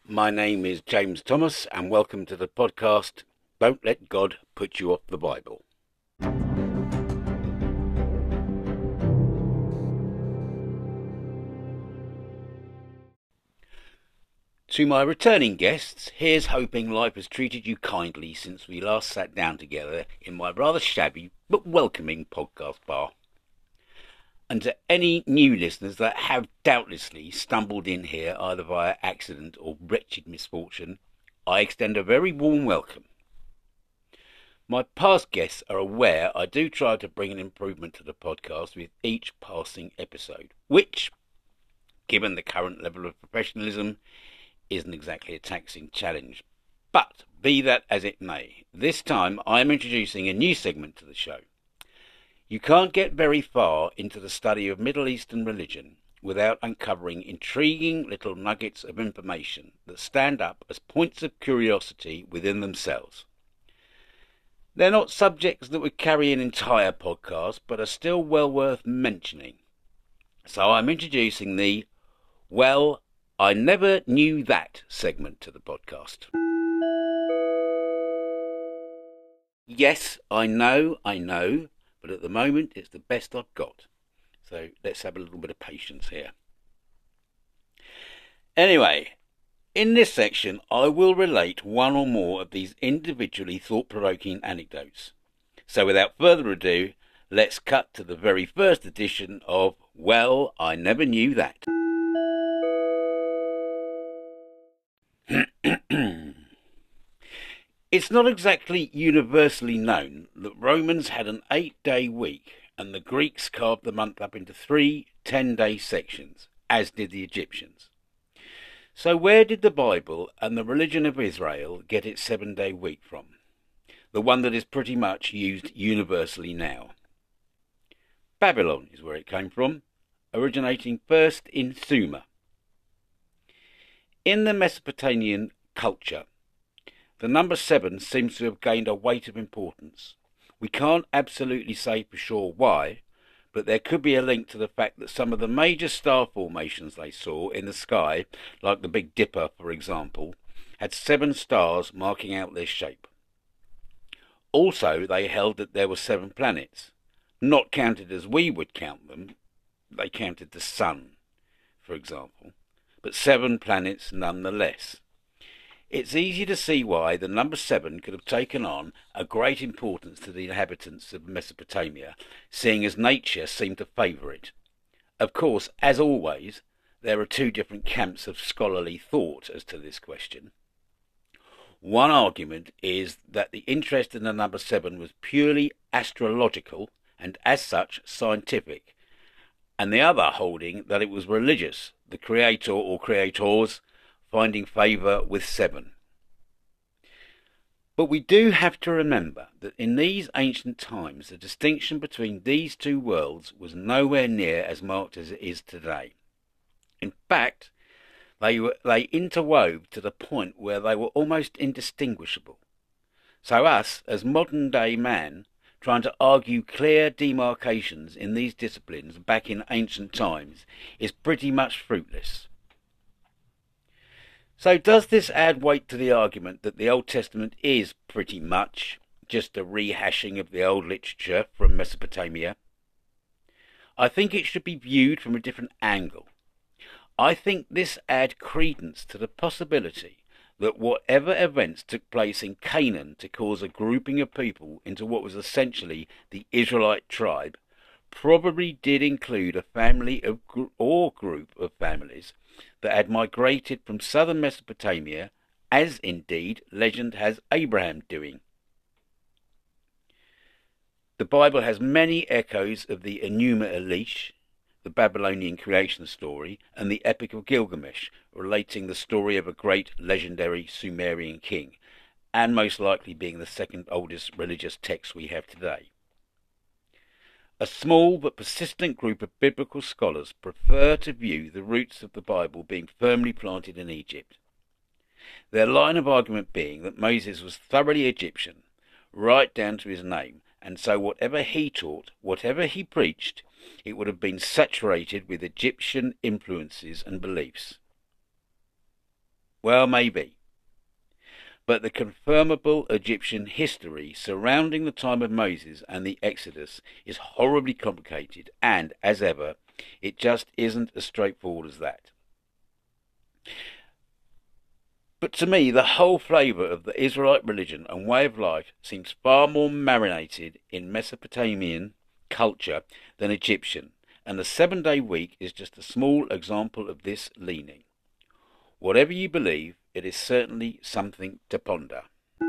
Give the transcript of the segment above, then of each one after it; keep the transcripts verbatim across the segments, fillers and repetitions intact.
My name is James Thomas, and welcome to the podcast, Don't Let God Put You Off the Bible. To my returning guests, here's hoping life has treated you kindly since we last sat down together in my rather shabby but welcoming podcast bar. And to any new listeners that have doubtlessly stumbled in here either via accident or wretched misfortune, I extend a very warm welcome. My past guests are aware I do try to bring an improvement to the podcast with each passing episode, which, given the current level of professionalism, isn't exactly a taxing challenge. But be that as it may, this time I am introducing a new segment to the show. You can't get very far into the study of Middle Eastern religion without uncovering intriguing little nuggets of information that stand up as points of curiosity within themselves. They're not subjects that would carry an entire podcast, but are still well worth mentioning. So I'm introducing the Well, I Never Knew That segment to the podcast. Yes, I know, I know. But at the moment, it's the best I've got. So let's have a little bit of patience here. Anyway, in this section, I will relate one or more of these individually thought-provoking anecdotes. So without further ado, let's cut to the very first edition of Well, I Never Knew That. It's not exactly universally known that Romans had an eight-day week and the Greeks carved the month up into three ten-day sections, as did the Egyptians. So where did the Bible and the religion of Israel get its seven-day week from? The one that is pretty much used universally now. Babylon is where it came from, originating first in Sumer. In the Mesopotamian culture, the number seven seems to have gained a weight of importance. We can't absolutely say for sure why, but there could be a link to the fact that some of the major star formations they saw in the sky, like the Big Dipper for example, had seven stars marking out their shape. Also, they held that there were seven planets, not counted as we would count them. They counted the sun, for example, but seven planets nonetheless. It's easy to see why the number seven could have taken on a great importance to the inhabitants of Mesopotamia, seeing as nature seemed to favour it. Of course, as always, there are two different camps of scholarly thought as to this question. One argument is that the interest in the number seven was purely astrological and as such scientific, and the other holding that it was religious, the creator or creators finding favour with seven. But we do have to remember that in these ancient times the distinction between these two worlds was nowhere near as marked as it is today. In fact, they were they interwove to the point where they were almost indistinguishable. So us, as modern day man, trying to argue clear demarcations in these disciplines back in ancient times is pretty much fruitless. So does this add weight to the argument that the Old Testament is pretty much just a rehashing of the old literature from Mesopotamia? I think it should be viewed from a different angle. I think this adds credence to the possibility that whatever events took place in Canaan to cause a grouping of people into what was essentially the Israelite tribe probably did include a family of gr- or group of families that had migrated from southern Mesopotamia, as indeed legend has Abraham doing. The Bible has many echoes of the Enuma Elish, the Babylonian creation story, and the Epic of Gilgamesh, relating the story of a great legendary Sumerian king, and most likely being the second oldest religious text we have today. A small but persistent group of biblical scholars prefer to view the roots of the Bible being firmly planted in Egypt. Their line of argument being that Moses was thoroughly Egyptian, right down to his name, and so whatever he taught, whatever he preached, it would have been saturated with Egyptian influences and beliefs. Well, maybe. But the confirmable Egyptian history surrounding the time of Moses and the Exodus is horribly complicated, and, as ever, it just isn't as straightforward as that. But to me, the whole flavour of the Israelite religion and way of life seems far more marinated in Mesopotamian culture than Egyptian, and the seven-day week is just a small example of this leaning. Whatever you believe, it is certainly something to ponder.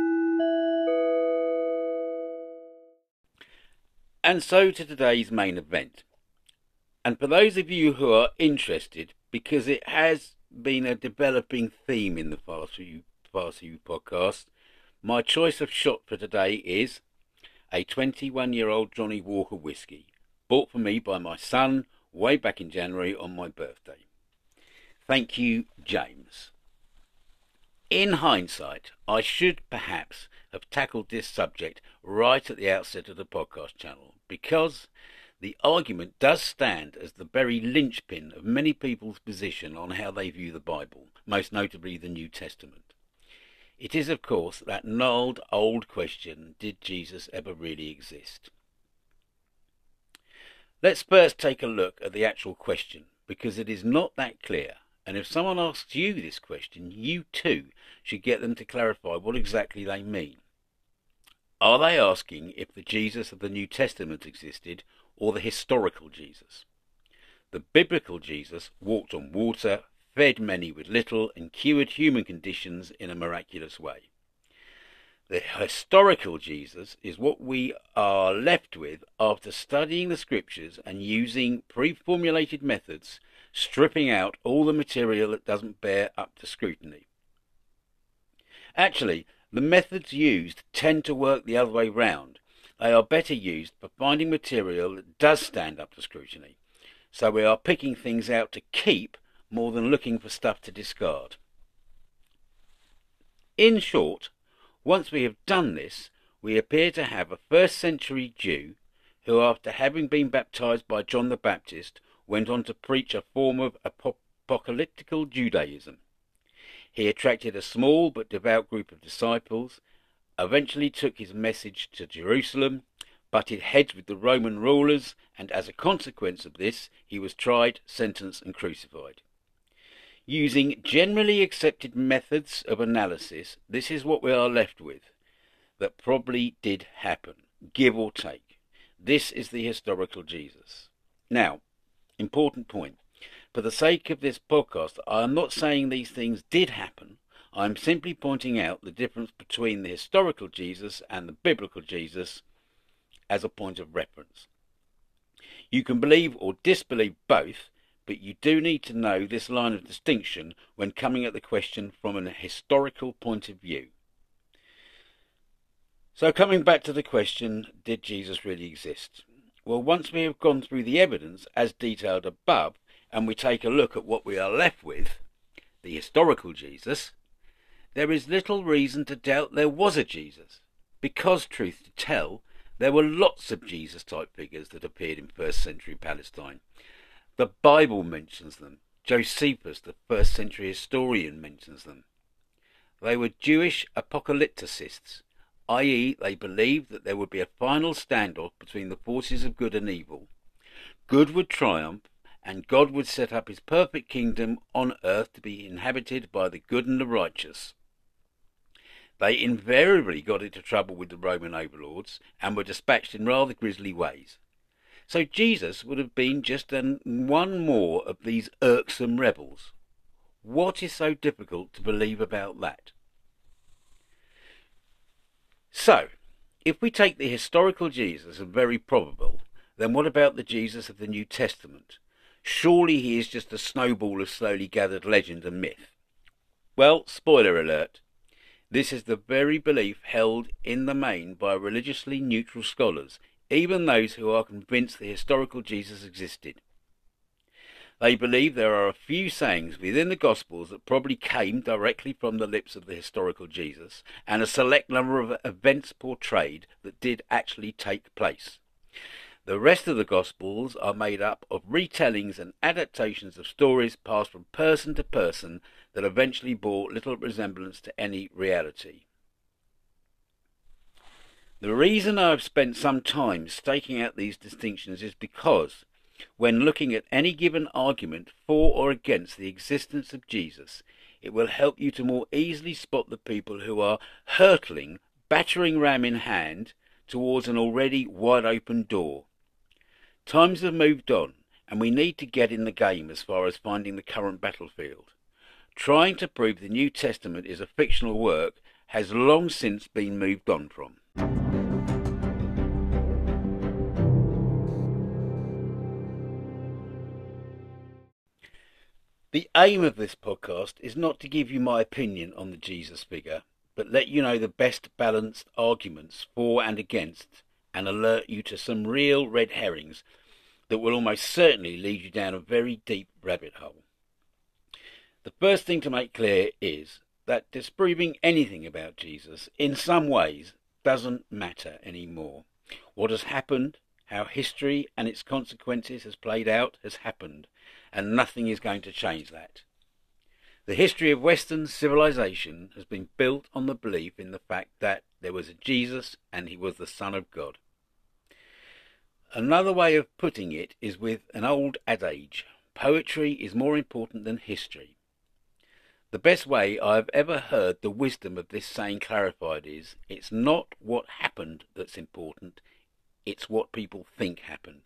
And so to today's main event. And for those of you who are interested, because it has been a developing theme in the Fast For You, Fast For You podcast, my choice of shot for today is a twenty-one-year-old Johnny Walker whiskey, bought for me by my son way back in January on my birthday. Thank you, James. In hindsight, I should perhaps have tackled this subject right at the outset of the podcast channel, because the argument does stand as the very linchpin of many people's position on how they view the Bible, most notably the New Testament. It is, of course, that gnarled old question, did Jesus ever really exist? Let's first take a look at the actual question, because it is not that clear. And if someone asks you this question, you too should get them to clarify what exactly they mean. Are they asking if the Jesus of the New Testament existed, or the historical Jesus? The biblical Jesus walked on water, fed many with little, and cured human conditions in a miraculous way. The historical Jesus is what we are left with after studying the scriptures and using pre-formulated methods, stripping out all the material that doesn't bear up to scrutiny. Actually, the methods used tend to work the other way round. They are better used for finding material that does stand up to scrutiny. So we are picking things out to keep more than looking for stuff to discard. In short, once we have done this, we appear to have a first century Jew who, after having been baptized by John the Baptist, went on to preach a form of apocalyptical Judaism. He attracted a small but devout group of disciples, eventually took his message to Jerusalem, butted heads with the Roman rulers, and as a consequence of this, he was tried, sentenced, and crucified. Using generally accepted methods of analysis, this is what we are left with. That probably did happen, give or take. This is the historical Jesus. Now, important point. For the sake of this podcast, I am not saying these things did happen. I am simply pointing out the difference between the historical Jesus and the biblical Jesus as a point of reference. You can believe or disbelieve both, but you do need to know this line of distinction when coming at the question from an historical point of view. So coming back to the question, did Jesus really exist? Well, once we have gone through the evidence as detailed above, and we take a look at what we are left with, the historical Jesus, there is little reason to doubt there was a Jesus, because, truth to tell, there were lots of Jesus-type figures that appeared in first century Palestine. The Bible mentions them. Josephus, the first century historian, mentions them. They were Jewish apocalypticists, that is they believed that there would be a final standoff between the forces of good and evil. Good would triumph, and God would set up his perfect kingdom on earth to be inhabited by the good and the righteous. They invariably got into trouble with the Roman overlords and were dispatched in rather grisly ways. So Jesus would have been just an, one more of these irksome rebels. What is so difficult to believe about that? So, if we take the historical Jesus as very probable, then what about the Jesus of the New Testament? Surely he is just a snowball of slowly gathered legend and myth. Well, spoiler alert, this is the very belief held in the main by religiously neutral scholars, even those who are convinced the historical Jesus existed. They believe there are a few sayings within the Gospels that probably came directly from the lips of the historical Jesus, and a select number of events portrayed that did actually take place. The rest of the Gospels are made up of retellings and adaptations of stories passed from person to person that eventually bore little resemblance to any reality. The reason I have spent some time staking out these distinctions is because, when looking at any given argument for or against the existence of Jesus, it will help you to more easily spot the people who are hurtling, battering ram in hand, towards an already wide-open door. Times have moved on, and we need to get in the game as far as finding the current battlefield. Trying to prove the New Testament is a fictional work has long since been moved on from. The aim of this podcast is not to give you my opinion on the Jesus figure, but let you know the best balanced arguments for and against, and alert you to some real red herrings that will almost certainly lead you down a very deep rabbit hole. The first thing to make clear is that disproving anything about Jesus in some ways doesn't matter anymore. What has happened, how history and its consequences has played out, has happened, and nothing is going to change that. The history of Western civilization has been built on the belief in the fact that there was a Jesus and he was the Son of God. Another way of putting it is with an old adage: poetry is more important than history. The best way I have ever heard the wisdom of this saying clarified is, it's not what happened that's important, it's what people think happened.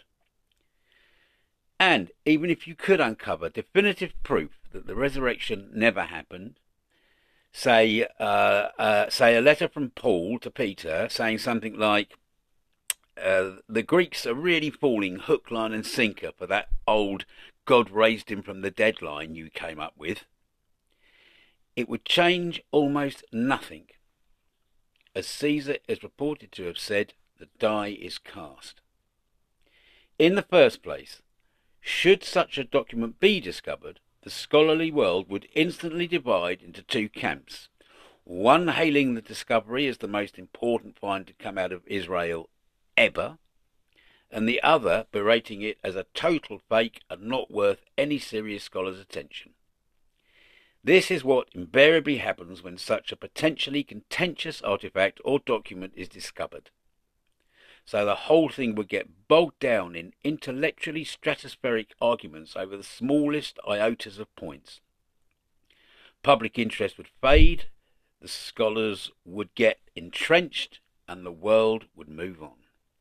And even if you could uncover definitive proof that the resurrection never happened, say, uh, uh, say a letter from Paul to Peter saying something like, uh, the Greeks are really falling hook, line and sinker for that old God raised him from the dead line you came up with, it would change almost nothing. As Caesar is reported to have said, the die is cast. In the first place, should such a document be discovered, the scholarly world would instantly divide into two camps, one hailing the discovery as the most important find to come out of Israel ever, and the other berating it as a total fake and not worth any serious scholar's attention. This is what invariably happens when such a potentially contentious artifact or document is discovered. So the whole thing would get bogged down in intellectually stratospheric arguments over the smallest iotas of points. Public interest would fade, the scholars would get entrenched, and the world would move on.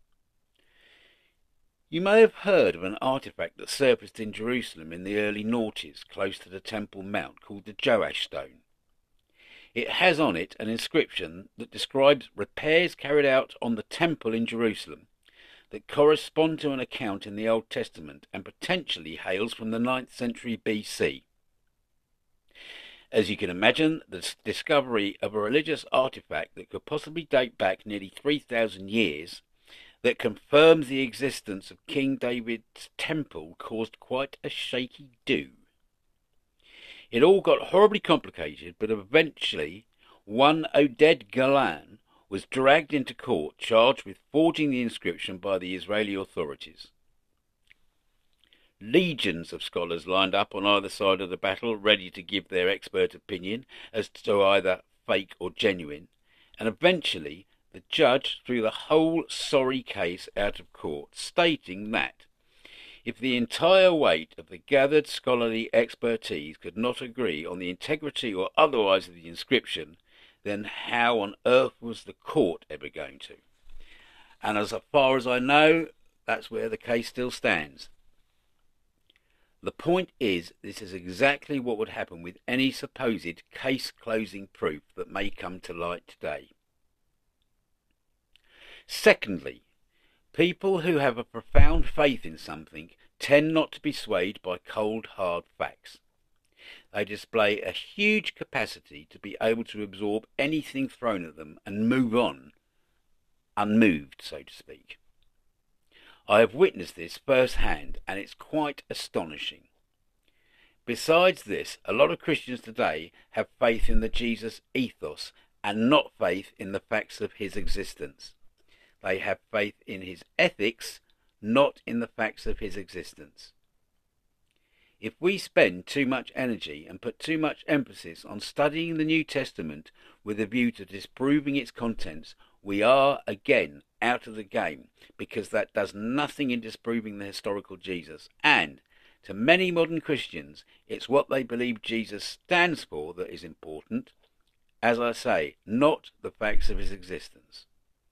You may have heard of an artifact that surfaced in Jerusalem in the early noughties, close to the Temple Mount, called the Joash Stone. It has on it an inscription that describes repairs carried out on the temple in Jerusalem that correspond to an account in the Old Testament and potentially hails from the ninth century B C. As you can imagine, the discovery of a religious artifact that could possibly date back nearly three thousand years that confirms the existence of King David's temple caused quite a shaky do. It all got horribly complicated, but eventually one Oded Galan was dragged into court, charged with forging the inscription by the Israeli authorities. Legions of scholars lined up on either side of the battle, ready to give their expert opinion as to either fake or genuine, and eventually the judge threw the whole sorry case out of court, stating that if the entire weight of the gathered scholarly expertise could not agree on the integrity or otherwise of the inscription, then how on earth was the court ever going to? And as far as I know, that's where the case still stands. The point is, this is exactly what would happen with any supposed case-closing proof that may come to light today. Secondly, people who have a profound faith in something tend not to be swayed by cold, hard facts. They display a huge capacity to be able to absorb anything thrown at them and move on, unmoved, so to speak. I have witnessed this firsthand, and it's quite astonishing. Besides this, a lot of Christians today have faith in the Jesus ethos and not faith in the facts of his existence. They have faith in his ethics, not in the facts of his existence. If we spend too much energy and put too much emphasis on studying the New Testament with a view to disproving its contents, we are, again, out of the game, because that does nothing in disproving the historical Jesus. And, to many modern Christians, it's what they believe Jesus stands for that is important, as I say, not the facts of his existence.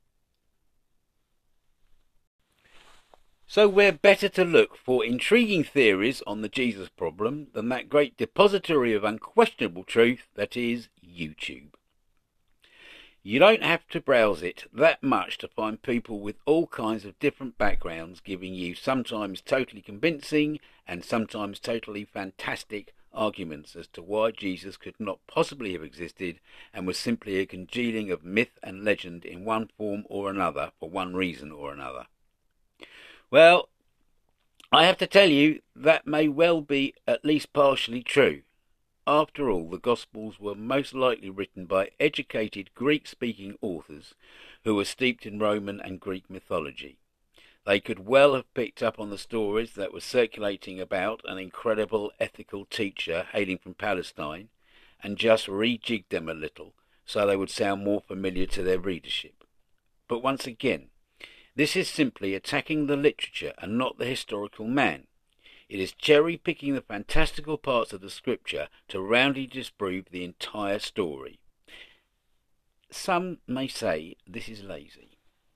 So we're better to look for intriguing theories on the Jesus problem than that great depository of unquestionable truth that is YouTube. You don't have to browse it that much to find people with all kinds of different backgrounds giving you sometimes totally convincing and sometimes totally fantastic arguments as to why Jesus could not possibly have existed and was simply a congealing of myth and legend in one form or another for one reason or another. Well, I have to tell you that may well be at least partially true. After all, the Gospels were most likely written by educated Greek-speaking authors who were steeped in Roman and Greek mythology. They could well have picked up on the stories that were circulating about an incredible ethical teacher hailing from Palestine and just rejigged them a little so they would sound more familiar to their readership. But once again, this is simply attacking the literature and not the historical man. It is cherry-picking the fantastical parts of the scripture to roundly disprove the entire story. Some may say this is lazy.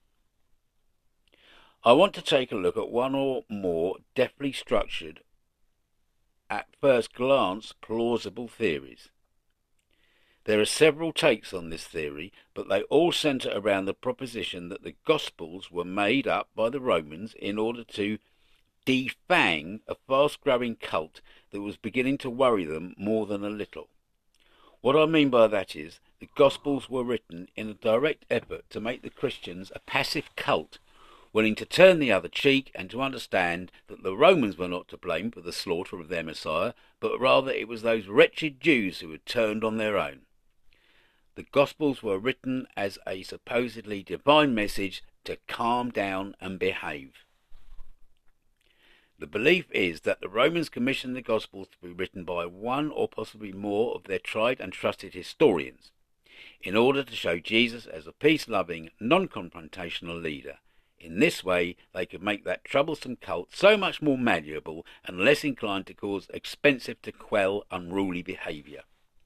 I want to take a look at one or more deftly structured, at first glance plausible theories. There are several takes on this theory, but they all centre around the proposition that the Gospels were made up by the Romans in order to defang a fast-growing cult that was beginning to worry them more than a little. What I mean by that is, the Gospels were written in a direct effort to make the Christians a passive cult, willing to turn the other cheek and to understand that the Romans were not to blame for the slaughter of their Messiah, but rather it was those wretched Jews who had turned on their own. The Gospels were written as a supposedly divine message to calm down and behave. The belief is that the Romans commissioned the Gospels to be written by one or possibly more of their tried and trusted historians, in order to show Jesus as a peace-loving, non-confrontational leader. In this way, they could make that troublesome cult so much more malleable and less inclined to cause expensive to quell unruly behaviour.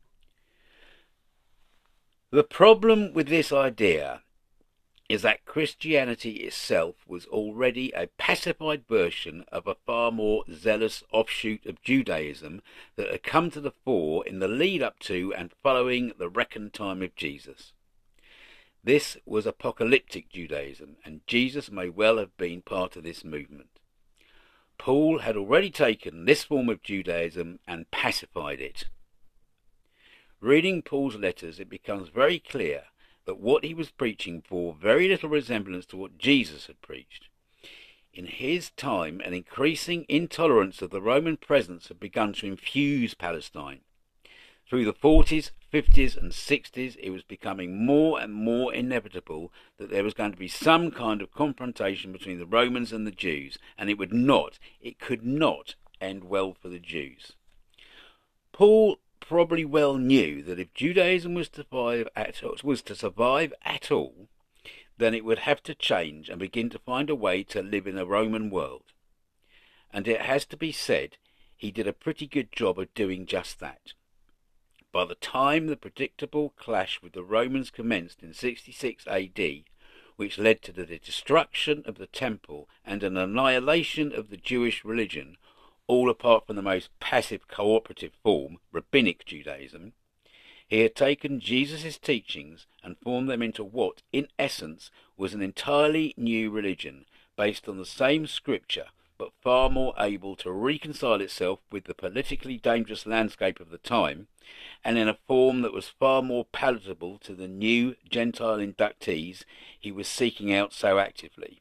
The problem with this idea is that Christianity itself was already a pacified version of a far more zealous offshoot of Judaism that had come to the fore in the lead-up to and following the reckoned time of Jesus. This was apocalyptic Judaism, and Jesus may well have been part of this movement. Paul had already taken this form of Judaism and pacified it. Reading Paul's letters, it becomes very clear that what he was preaching bore very little resemblance to what Jesus had preached. In his time, an increasing intolerance of the Roman presence had begun to infuse Palestine. Through the forties, fifties and sixties, it was becoming more and more inevitable that there was going to be some kind of confrontation between the Romans and the Jews, and it would not, it could not end well for the Jews. Paul probably well knew that if Judaism was to survive at, was to survive at all, then it would have to change and begin to find a way to live in a Roman world. And it has to be said, he did a pretty good job of doing just that. By the time the predictable clash with the Romans commenced in sixty-six A D, which led to the destruction of the temple and an annihilation of the Jewish religion, all apart from the most passive cooperative form, Rabbinic Judaism, he had taken Jesus' teachings and formed them into what, in essence, was an entirely new religion, based on the same scripture, but far more able to reconcile itself with the politically dangerous landscape of the time, and in a form that was far more palatable to the new Gentile inductees he was seeking out so actively.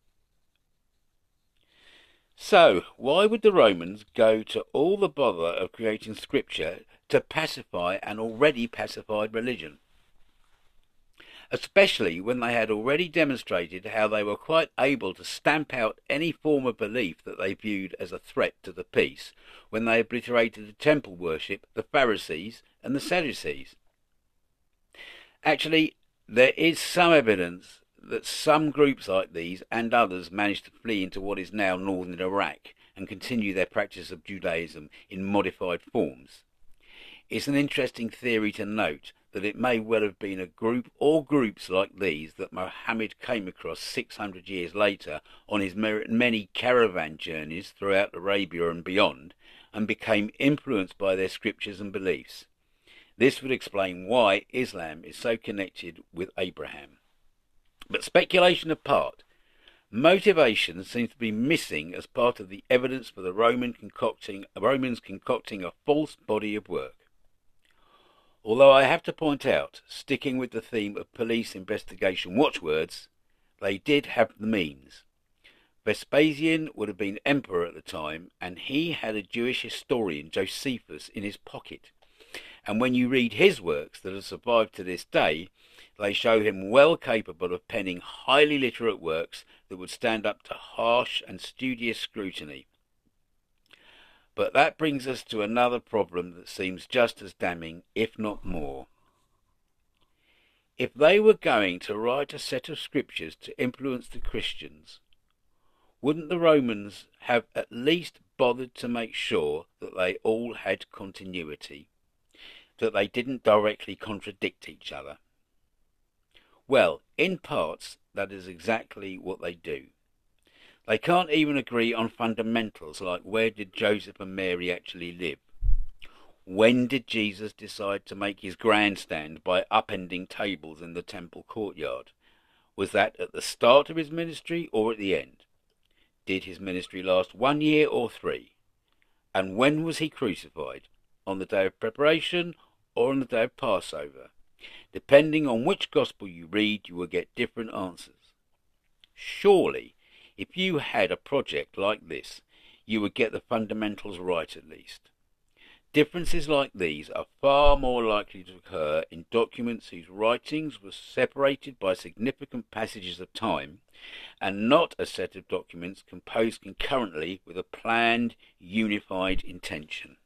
So, why would the Romans go to all the bother of creating scripture to pacify an already pacified religion? especially when they had already demonstrated how they were quite able to stamp out any form of belief that they viewed as a threat to the peace, when they obliterated the temple worship, the Pharisees and the Sadducees. Actually, there is some evidence that some groups like these and others managed to flee into what is now northern Iraq and continue their practice of Judaism in modified forms. It's an interesting theory to note that it may well have been a group or groups like these that Muhammad came across six hundred years later on his many caravan journeys throughout Arabia and beyond, and became influenced by their scriptures and beliefs. This would explain why Islam is so connected with Abraham. But speculation apart, motivation seems to be missing as part of the evidence for the Roman concocting, Romans concocting a false body of work. Although I have to point out, sticking with the theme of police investigation watchwords, they did have the means. Vespasian would have been emperor at the time, and he had a Jewish historian, Josephus, in his pocket. And when you read his works that have survived to this day, they show him well capable of penning highly literate works that would stand up to harsh and studious scrutiny. But that brings us to another problem that seems just as damning, if not more. If they were going to write a set of scriptures to influence the Christians, wouldn't the Romans have at least bothered to make sure that they all had continuity, that they didn't directly contradict each other? Well, in parts, that is exactly what they do. They can't even agree on fundamentals like where did Joseph and Mary actually live? When did Jesus decide to make his grandstand by upending tables in the temple courtyard? Was that at the start of his ministry or at the end? Did his ministry last one year or three? And when was he crucified? On the day of preparation or on the day of Passover? Depending on which gospel you read, you will get different answers. Surely, if you had a project like this, you would get the fundamentals right at least. Differences like these are far more likely to occur in documents whose writings were separated by significant passages of time, and not a set of documents composed concurrently with a planned, unified intention.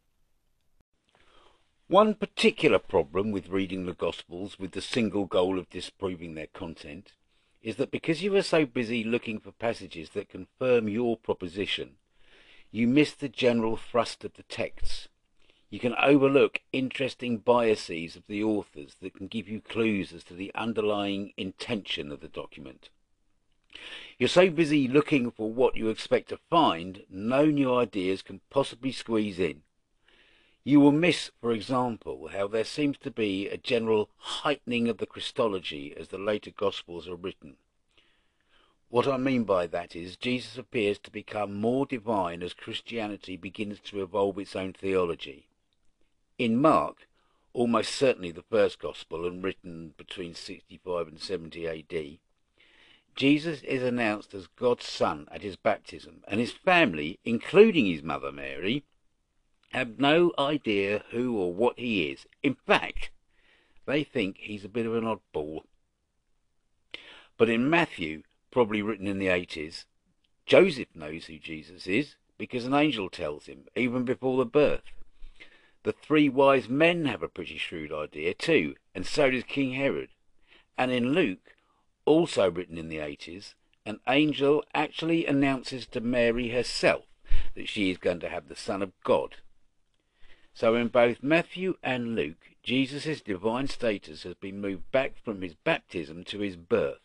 One particular problem with reading the Gospels with the single goal of disproving their content is that because you are so busy looking for passages that confirm your proposition, you miss the general thrust of the texts. You can overlook interesting biases of the authors that can give you clues as to the underlying intention of the document. You're so busy looking for what you expect to find, no new ideas can possibly squeeze in. You will miss, for example, how there seems to be a general heightening of the Christology as the later Gospels are written. What I mean by that is Jesus appears to become more divine as Christianity begins to evolve its own theology. In Mark, almost certainly the first Gospel and written between sixty-five and seventy A D, Jesus is announced as God's Son at his baptism, and his family, including his mother Mary, have no idea who or what he is. In fact, they think he's a bit of an oddball. But in Matthew, probably written in the eighties, Joseph knows who Jesus is because an angel tells him, even before the birth. The three wise men have a pretty shrewd idea too, and so does King Herod. And in Luke, also written in the eighties, an angel actually announces to Mary herself that she is going to have the Son of God. So in both Matthew and Luke, Jesus' divine status has been moved back from his baptism to his birth.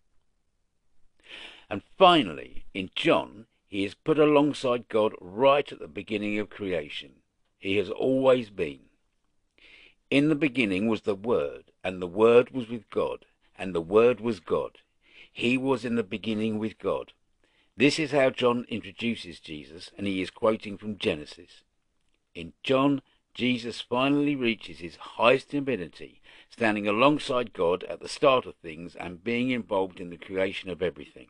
And finally, in John, he is put alongside God right at the beginning of creation. He has always been. In the beginning was the Word, and the Word was with God, and the Word was God. He was in the beginning with God. This is how John introduces Jesus, and he is quoting from Genesis. In John, Jesus finally reaches his highest divinity, standing alongside God at the start of things and being involved in the creation of everything.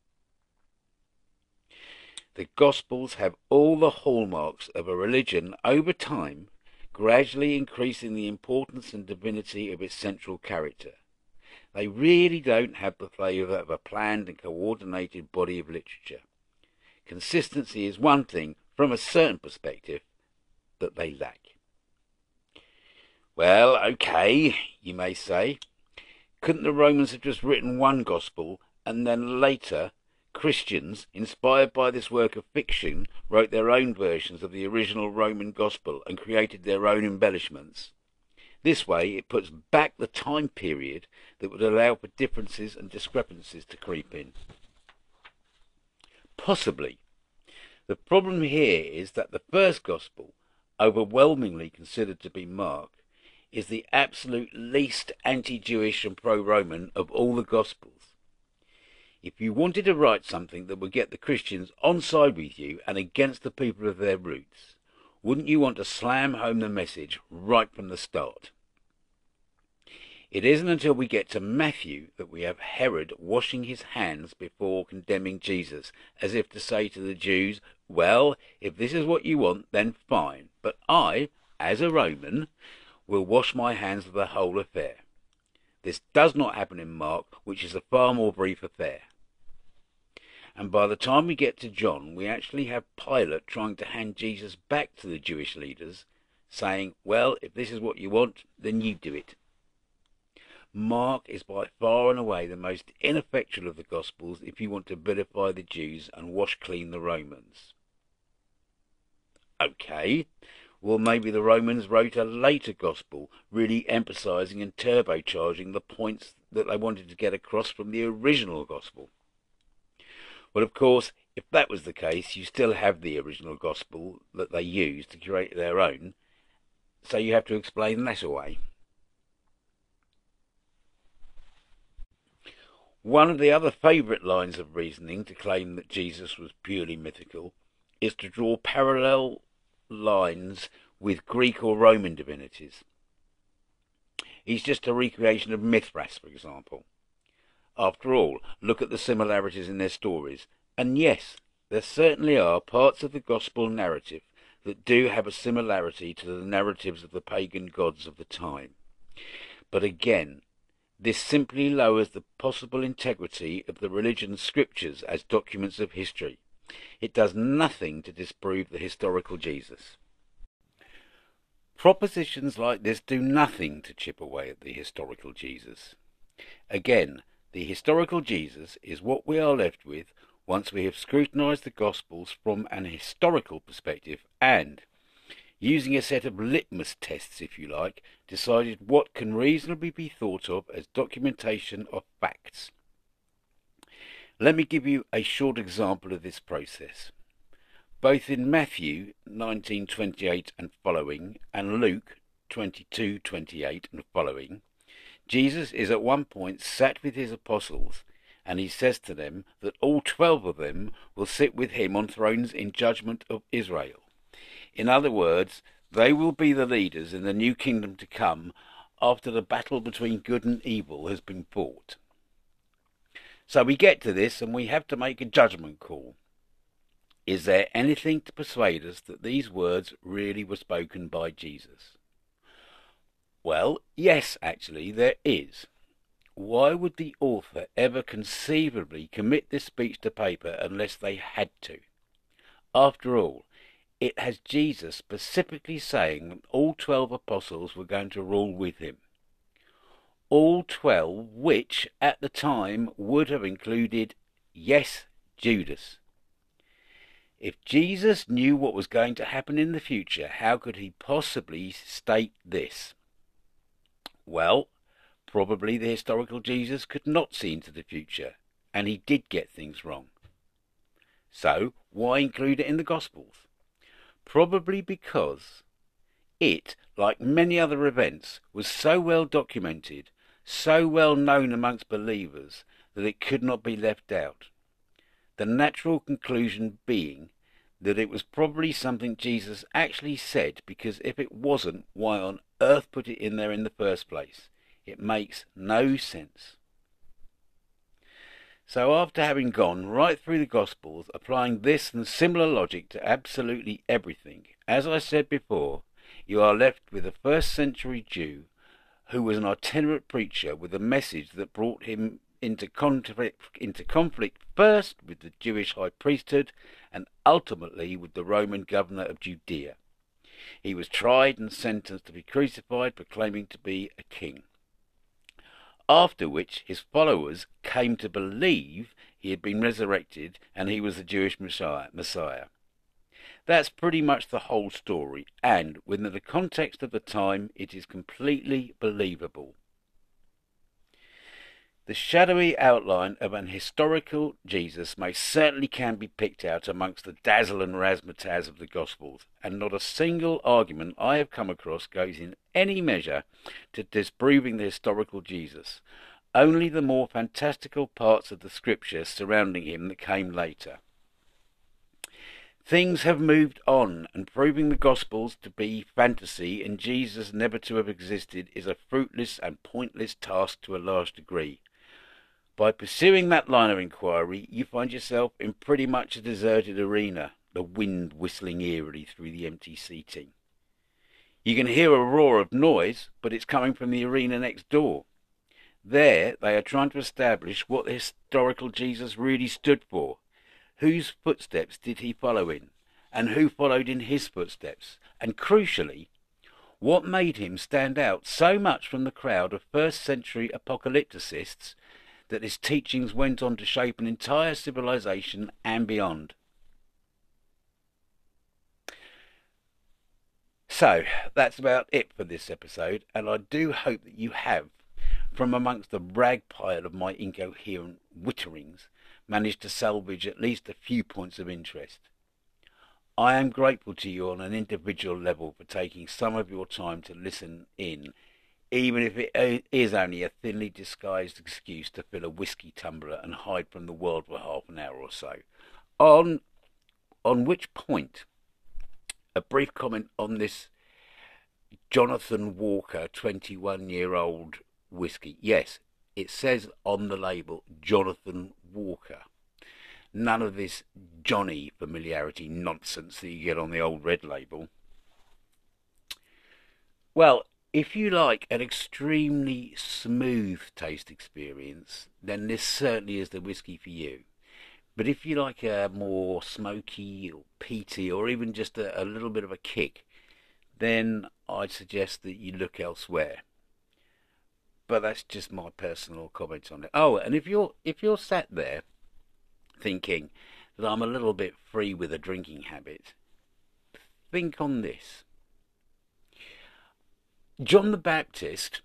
The Gospels have all the hallmarks of a religion over time, gradually increasing the importance and divinity of its central character. They really don't have the flavour of a planned and coordinated body of literature. Consistency is one thing, from a certain perspective, that they lack. Well, okay, you may say. Couldn't the Romans have just written one gospel, and then later Christians, inspired by this work of fiction, wrote their own versions of the original Roman gospel and created their own embellishments? This way it puts back the time period that would allow for differences and discrepancies to creep in. Possibly. The problem here is that the first gospel, overwhelmingly considered to be Mark, is the absolute least anti-Jewish and pro-Roman of all the gospels. If you wanted to write something that would get the Christians on side with you and against the people of their roots, wouldn't you want to slam home the message right from the start? It isn't until we get to Matthew that we have Herod washing his hands before condemning Jesus, as if to say to the Jews, well, if this is what you want, then fine, but I, as a Roman, will wash my hands of the whole affair. This does not happen in Mark, which is a far more brief affair. And by the time we get to John, we actually have Pilate trying to hand Jesus back to the Jewish leaders, saying, well, if this is what you want, then you do it. Mark is by far and away the most ineffectual of the Gospels if you want to vilify the Jews and wash clean the Romans. Okay, well maybe the Romans wrote a later Gospel, really emphasising and turbocharging the points that they wanted to get across from the original Gospel. Well, of course, if that was the case, you still have the original Gospel that they used to create their own, so you have to explain that away. One of the other favourite lines of reasoning to claim that Jesus was purely mythical is to draw parallel lines with Greek or Roman divinities. He's just a recreation of Mithras, for example. After all, look at the similarities in their stories, and yes, there certainly are parts of the Gospel narrative that do have a similarity to the narratives of the pagan gods of the time. But again, this simply lowers the possible integrity of the religion's scriptures as documents of history. It does nothing to disprove the historical Jesus. Propositions like this do nothing to chip away at the historical Jesus. Again, the historical Jesus is what we are left with once we have scrutinised the Gospels from an historical perspective and, using a set of litmus tests, if you like, decided what can reasonably be thought of as documentation of facts. Let me give you a short example of this process. Both in Matthew nineteen twenty-eight and following, and Luke twenty-two twenty-eight and following, Jesus is at one point sat with his apostles, and he says to them that all twelve of them will sit with him on thrones in judgment of Israel. In other words, they will be the leaders in the new kingdom to come after the battle between good and evil has been fought. So we get to this and we have to make a judgment call. Is there anything to persuade us that these words really were spoken by Jesus? Well, yes, actually, there is. Why would the author ever conceivably commit this speech to paper unless they had to? After all, it has Jesus specifically saying that all twelve apostles were going to rule with him. All twelve, which at the time would have included, yes, Judas. If Jesus knew what was going to happen in the future, how could he possibly state this? Well, probably the historical Jesus could not see into the future, and he did get things wrong. So, why include it in the Gospels? Probably because it, like many other events, was so well documented, so well known amongst believers, that it could not be left out. The natural conclusion being that it was probably something Jesus actually said, because if it wasn't, why on earth put it in there in the first place? It makes no sense. So after having gone right through the Gospels, applying this and similar logic to absolutely everything, as I said before, you are left with a first century Jew who was an itinerant preacher with a message that brought him into conflict, into conflict first with the Jewish high priesthood and ultimately with the Roman governor of Judea. He was tried and sentenced to be crucified for claiming to be a king, after which his followers came to believe he had been resurrected and he was the Jewish Messiah. That's pretty much the whole story, and within the context of the time, it is completely believable. The shadowy outline of an historical Jesus most certainly can be picked out amongst the dazzle and razzmatazz of the Gospels, and not a single argument I have come across goes in any measure to disproving the historical Jesus. Only the more fantastical parts of the scriptures surrounding him that came later. Things have moved on, and proving the Gospels to be fantasy and Jesus never to have existed is a fruitless and pointless task to a large degree. By pursuing that line of inquiry, you find yourself in pretty much a deserted arena, the wind whistling eerily through the empty seating. You can hear a roar of noise, but it's coming from the arena next door. There, they are trying to establish what the historical Jesus really stood for. Whose footsteps did he follow in, and who followed in his footsteps? And crucially, what made him stand out so much from the crowd of first-century apocalypticists that his teachings went on to shape an entire civilization and beyond? So, that's about it for this episode, and I do hope that you have, from amongst the rag pile of my incoherent witterings, managed to salvage at least a few points of interest. I am grateful to you on an individual level for taking some of your time to listen in, even if it is only a thinly disguised excuse to fill a whiskey tumbler and hide from the world for half an hour or so. On, on which point, a brief comment on this Jonathan Walker twenty-one-year-old whiskey. Yes, it says on the label Jonathan Walker. None of this Johnny familiarity nonsense that you get on the old red label. Well, if you like an extremely smooth taste experience, then this certainly is the whiskey for you. But if you like a more smoky or peaty or even just a, a little bit of a kick, then I'd suggest that you look elsewhere. But that's just my personal comment on it. Oh, and if you're if you're sat there thinking that I'm a little bit free with a drinking habit, think on this. John the Baptist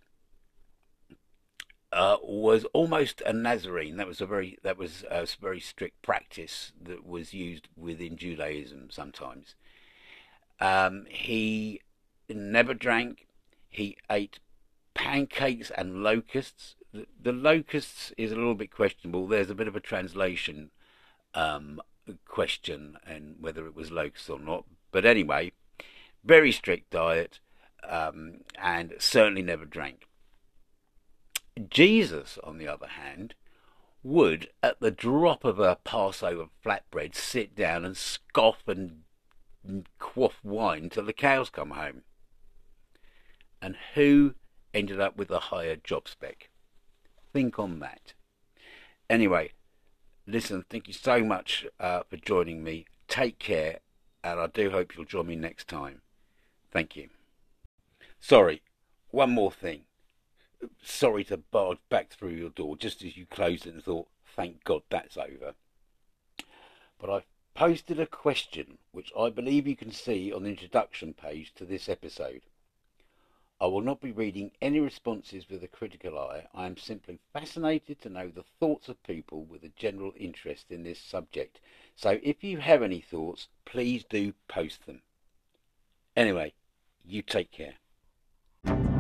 uh, was almost a Nazarene. That was a very that was a very strict practice that was used within Judaism sometimes. Um, he never drank. He ate pancakes and locusts. The, the locusts is a little bit questionable. There's a bit of a translation um, question and whether it was locusts or not. But anyway, very strict diet, um, and certainly never drank. Jesus, on the other hand, would, at the drop of a Passover flatbread, sit down and scoff and quaff wine till the cows come home. And who ended up with a higher job spec? Think on that. Anyway, listen, thank you so much uh, for joining me. Take care, and I do hope you'll join me next time. Thank you. Sorry, one more thing. Sorry to barge back through your door just as you closed it and thought, thank God that's over. But I've posted a question which I believe you can see on the introduction page to this episode. I will not be reading any responses with a critical eye. I am simply fascinated to know the thoughts of people with a general interest in this subject. So if you have any thoughts, please do post them. Anyway, you take care.